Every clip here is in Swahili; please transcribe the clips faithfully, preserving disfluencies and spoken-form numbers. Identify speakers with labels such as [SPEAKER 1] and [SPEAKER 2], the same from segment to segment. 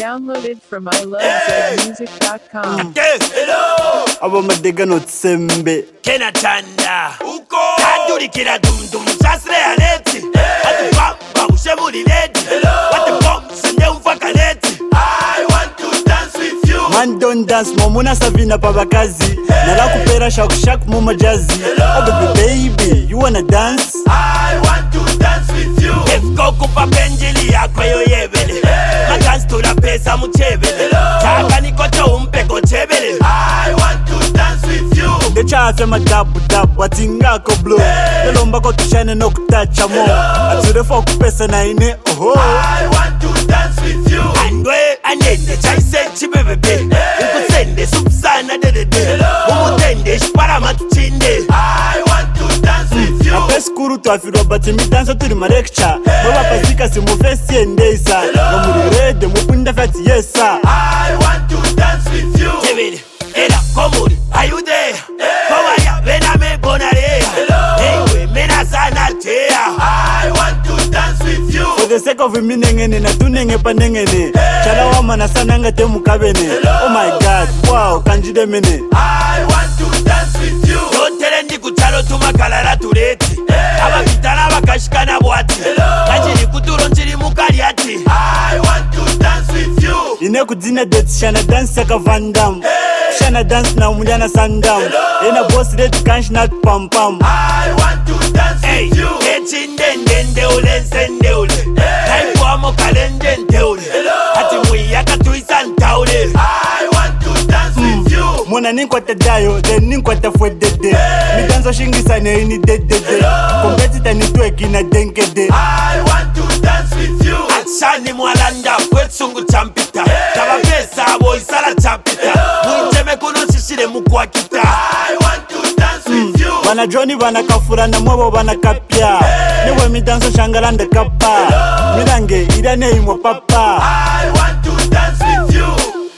[SPEAKER 1] Downloaded from I love zed music dot com.
[SPEAKER 2] Hello.
[SPEAKER 3] Abo madega no tsembe
[SPEAKER 2] Kenatanda uko Kaduri kila dum dum Sasre aleti Ati bamba ushemuri ledi What the fuck sende umfakaleti I want to dance with you.
[SPEAKER 3] Man don't dance momuna savina pabakazi Nala kupera shaku shaku mama jazzy. Oh baby baby you wanna dance?
[SPEAKER 2] I want to dance with you. Efko kupa penjili yako yo yebele Madance to la pesa muchebele Chaka nikocho umpeko chebele I want to dance with you.
[SPEAKER 3] The chafe madabu dabu watingako blow Lelomba ko tushane no kutacha mo Ature for kupesa na ine oho
[SPEAKER 2] I want to dance with you. Andwe anende chaise chibebebe Ukusende subsana dedede Umutende shpara matuchinde I want to dance with you.
[SPEAKER 3] Apeskuru tu afiro bati mi danso turi ma lecture Mwa pasika si mu festi endesa No muri rede mupunda fati yesa
[SPEAKER 2] I want to dance with you. Kevin, ela komuri, are you there? Kowaya, vena me bonarea Ewe, mena sana tea I want to dance with you.
[SPEAKER 3] For the sake of me nengene na tu nenge pa nengene Chala wa mana sana nga te mukabene Oh my god, wow, kanjide mene
[SPEAKER 2] I want to dance with you. Yotere ndi kuchalo tumakalala tureti Aba vitana bakashikana bwati Kachiri kuturo nchiri mukariati I want to dance with you.
[SPEAKER 3] Ine kudzina date shana dance saka Van Damme Shana dance na umuliana Sandam Ena boss red kansh not pam pam
[SPEAKER 2] I want to dance with you. Echindende ule nsende ule Taipwa mokalende nte ule Ati mwiyaka tuisanta ule I want to dance with you.
[SPEAKER 3] Mona ninkwata dayo, then ninkwata fwe dede Mi danso shingisa ne ini dedede Kompetita ni tueki na denkede
[SPEAKER 2] I want to dance with you. Achani mwalanda kwetsungu champita Kaba pesa abo isala champita Mwicheme kuno shishire mkwakita I want to dance with you.
[SPEAKER 3] Bana Johnny bana kafura na mwabo bana kapya Niwe mi danso shangalande kapa Mirange irane imo papa
[SPEAKER 2] I want to dance with you.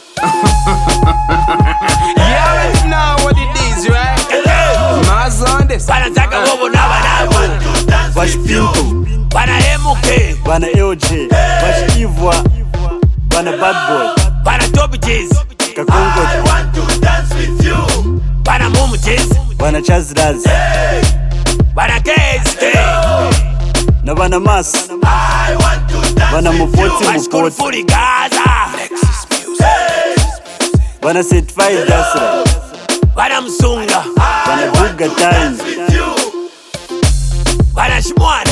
[SPEAKER 4] You already know what it is, right? Maz on this.
[SPEAKER 2] Bana zaka wobo na bana Want to dance
[SPEAKER 3] Wash
[SPEAKER 2] with you.
[SPEAKER 3] Pinto,
[SPEAKER 2] Bana M K
[SPEAKER 3] bana L J Wash Ivwa, bana Bad Boy
[SPEAKER 2] Bana Toby J's I
[SPEAKER 3] Kakongo,
[SPEAKER 2] want to dance with you. Bana Mumu J's
[SPEAKER 3] bana Chaz Raz
[SPEAKER 2] Bana K S K
[SPEAKER 3] Na bana Mas,
[SPEAKER 2] I want to dance
[SPEAKER 3] bana
[SPEAKER 2] with
[SPEAKER 3] Mupoti
[SPEAKER 2] you. Mashkuru
[SPEAKER 3] Mupoti
[SPEAKER 2] Furi Gaza
[SPEAKER 3] Bana Certified Dasra
[SPEAKER 2] Bana Msunga
[SPEAKER 3] Bana Buga Time
[SPEAKER 2] with you. Bana Shmwana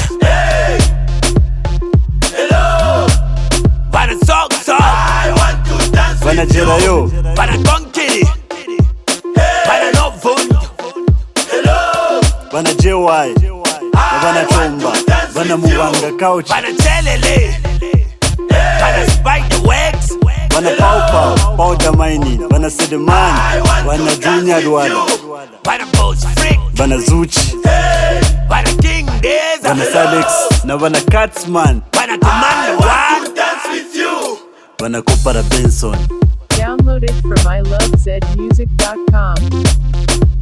[SPEAKER 2] Hello. Bana Sok Sok I want to dance
[SPEAKER 3] Bana
[SPEAKER 2] with you.
[SPEAKER 3] Jerayo,
[SPEAKER 2] Bana Konkiri Bana Novund Hello.
[SPEAKER 3] bana J Y Na bana Chomba, bana Mubanga Couch
[SPEAKER 2] Bana Chelele Bana Spider Wax
[SPEAKER 3] Bana Pau Pau, Pau Damaini Bana Sedeman, bana Junior Dwala
[SPEAKER 2] Bana Boss Freak
[SPEAKER 3] Bana Zuchi,
[SPEAKER 2] Bana King Deza
[SPEAKER 3] bana Sadex Na bana Katzman,
[SPEAKER 2] Bana Commander One dance with you.
[SPEAKER 3] bana Kopara Benson
[SPEAKER 1] Downloaded from I love zed music dot com.